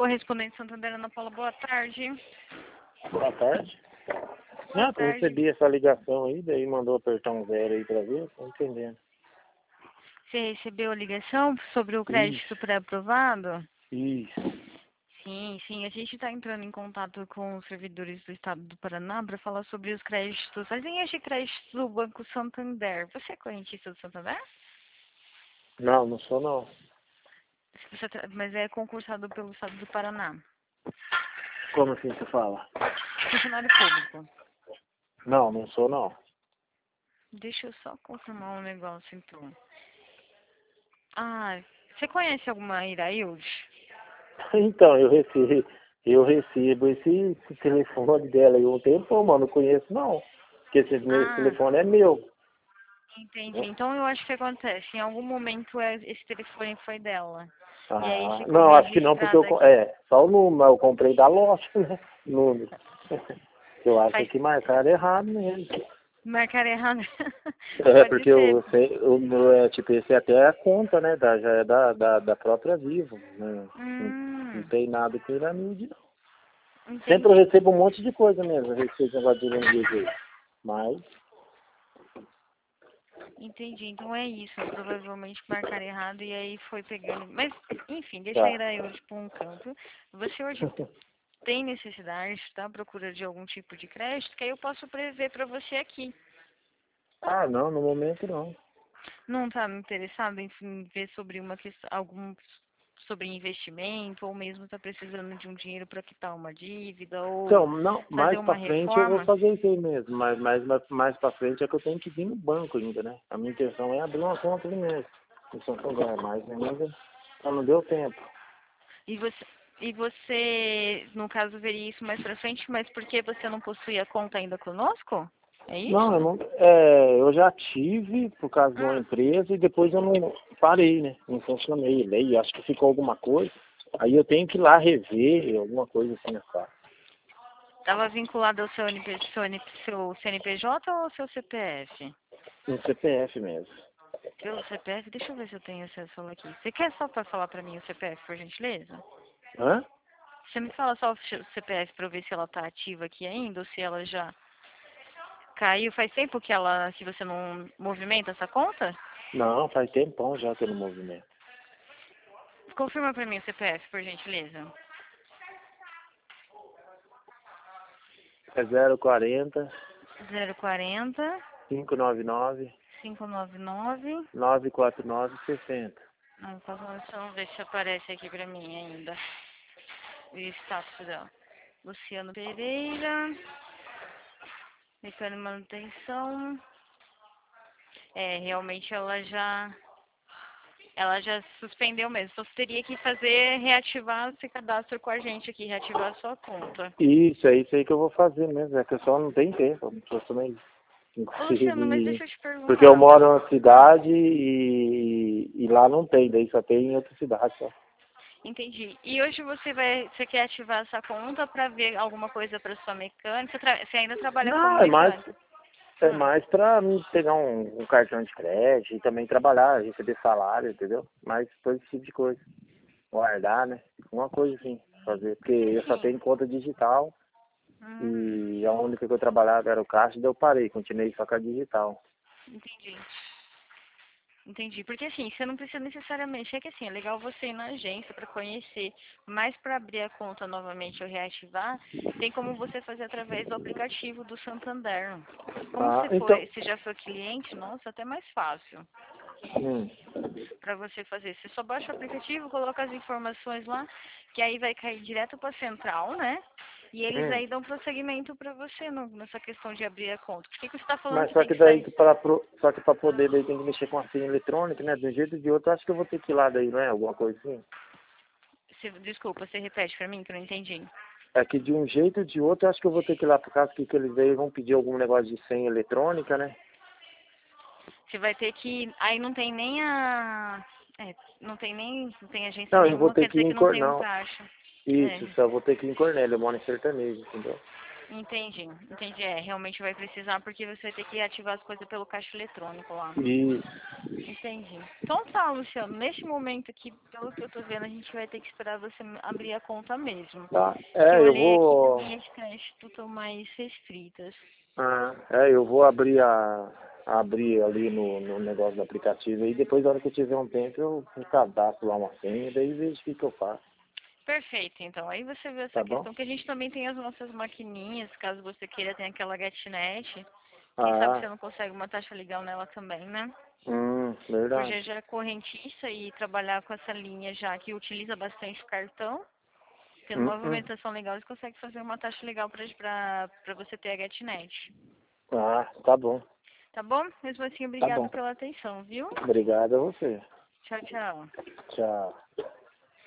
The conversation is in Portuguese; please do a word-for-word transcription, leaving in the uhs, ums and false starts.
Correspondente Santander, Ana Paula, boa tarde. Boa tarde. Boa Ah, eu tarde. recebi essa ligação aí, daí mandou apertar um zero aí pra ver, tô entendendo. Você recebeu a ligação sobre o crédito pré-aprovado? Isso. Sim, sim. A gente está entrando em contato com os servidores do Estado do Paraná para falar sobre os créditos, as linhas de crédito do Banco Santander. Você é correntista do Santander? Não, não sou não. Você tra- mas é concursado pelo Estado do Paraná. Como assim você fala? Funcionário público. Não, não sou não. Deixa eu só confirmar um negócio, então. Ah, você conhece alguma Irailde? Então, eu recebo, eu recebo esse, esse telefone dela aí um tempo, mano, não conheço não. Porque esse, esse Ah, telefone é meu. entendi. Então eu acho que acontece. Em algum momento é- esse telefone foi dela. E aí Ah, ficou não, acho que não, porque eu, registrado co- aqui. é, só o número, eu comprei da loja, né? Número. Eu acho Faz que marcaram errado mesmo. marcar errado. É, Pode porque ser. o, sei- o meu é, tipo, esse até é a conta, né, da, já é da, da, da própria Vivo, né? Não, não Hum, tem nada com Iramilde, não. Sempre eu entendi. recebo um monte de coisa mesmo, eu recebo esse negócio de Iramilde aí. Mas, Entendi. Então é isso. Provavelmente marcar errado e aí foi pegando. Mas, enfim, deixa tá. ir aí hoje para um canto. Você hoje tem necessidade, está à procura de algum tipo de crédito, que aí eu posso prever para você aqui. Ah, não, no momento não. Não está interessado em em ver sobre uma questão, algum sobre investimento, ou mesmo está precisando de um dinheiro para quitar uma dívida, ou Então, não, fazer mais uma pra frente eu vou reforma? fazer isso aí mesmo, mas mais, mais, mais pra frente é que eu tenho que vir no banco ainda, né? A minha intenção é abrir uma conta ali mesmo, em Santander, mas ainda só não deu tempo. E você, e você, no caso, veria isso mais para frente, mas por que você não possui a conta ainda conosco? É Não, isso? eu não, é, eu já tive por causa de uma Ah, empresa e depois eu não parei, né? Não funcionei. Daí acho que ficou alguma coisa. Aí eu tenho que ir lá rever, alguma coisa assim, sabe? estava vinculado ao seu, N P, seu, N- seu C N P J ou ao seu C P F? No C P F mesmo. Pelo C P F, deixa eu ver se eu tenho acesso aqui. Você quer só para falar para mim o C P F, por gentileza? Hã? Você me fala só o C P F para eu ver se ela está ativa aqui ainda ou se ela já caiu. Faz tempo que ela, que você não movimenta essa conta? Não, faz tempão já que eu no movimento. Confirma para mim o C P F, por gentileza. É zero quarenta, zero quarenta, cinco nove nove, cinco nove nove. nove quatro nove, sessenta. Não, vamos ver se aparece aqui para mim ainda. O status dela. Luciano Pereira. Mecânico de manutenção. É, realmente ela já ela já suspendeu mesmo. Então você teria que fazer, reativar esse cadastro com a gente aqui, reativar a sua conta. Isso, é isso aí que eu vou fazer mesmo, é que eu só não tenho tempo, eu não também não Ô, consigo Luciano, mas ir. deixa eu te Porque eu perguntar. moro numa cidade e, e lá não tem, daí só tem em outra cidade só. Entendi. E hoje você vai, você quer ativar essa conta para ver alguma coisa para sua mecânica? Você, tra- você ainda trabalha como Não, é mais, mecânico? é Hum. mais pra mim pegar um, um cartão de crédito e também trabalhar, receber salário, entendeu? Mais todo esse tipo de coisa. Guardar, né? Uma coisa assim, fazer. Porque eu só Sim. tenho conta digital Hum, e a única que eu trabalhava era o caixa, daí eu parei, continuei só com a digital. entendi. Entendi. Porque assim, você não precisa necessariamente. É que assim, é legal você ir na agência para conhecer. Mas para abrir a conta novamente ou reativar, tem como você fazer através do aplicativo do Santander. Como Ah, você então. foi, você já foi cliente, nossa, até mais fácil Hum. para você fazer. Você só baixa o aplicativo, coloca as informações lá, que aí vai cair direto para a central, né? E eles Hum. aí dão prosseguimento para você no- nessa questão de abrir a conta. Por que, que você está falando Mas que só tem que que daí sair? que para pro- só que para poder daí tem que mexer com a senha eletrônica, né? De um jeito ou de outro, eu acho que eu vou ter que ir lá daí, não é? Alguma coisa assim. Você, desculpa, você repete para mim que eu não entendi. É que de um jeito ou de outro, eu acho que eu vou ter que ir lá por causa que, que eles daí vão pedir algum negócio de senha eletrônica, né? Você vai ter que. Aí não tem nem a. É, não tem nem. Não tem agência Não, eu vou nenhuma, ter quer que ir dizer em que não Cor... tem um não. caixa. Isso, É, só vou ter que ir em Cornélio, eu moro em Sertanejo, entendeu? entendi. Entendi. É, realmente vai precisar porque você vai ter que ativar as coisas pelo caixa eletrônico lá. Isso. Entendi. Então tá, Luciano, neste momento aqui, pelo que eu tô vendo, a gente vai ter que esperar você abrir a conta mesmo. Tá. Que É, eu eu olhei aqui, vou. as linhas de crédito estão mais restritas. Ah, é, eu vou abrir a. Abrir ali no, no negócio do aplicativo e depois, na hora que eu tiver um tempo, eu eu cadastro lá uma senha e daí vejo o que, que eu faço. Perfeito, então. Aí você vê essa Tá bom? questão, que a gente também tem as nossas maquininhas, caso você queira, tem aquela GetNet. Quem sabe Ah, você não consegue uma taxa legal nela também, né? hum, Por verdade. já já é correntista e trabalhar com essa linha já que utiliza bastante cartão, tendo Hum, uma hum. movimentação legal, você consegue fazer uma taxa legal para você ter a GetNet. Ah, tá bom. Tá bom? Mesmo assim, Tá obrigado bom. pela atenção, viu? Obrigado a você. Tchau, tchau. Tchau.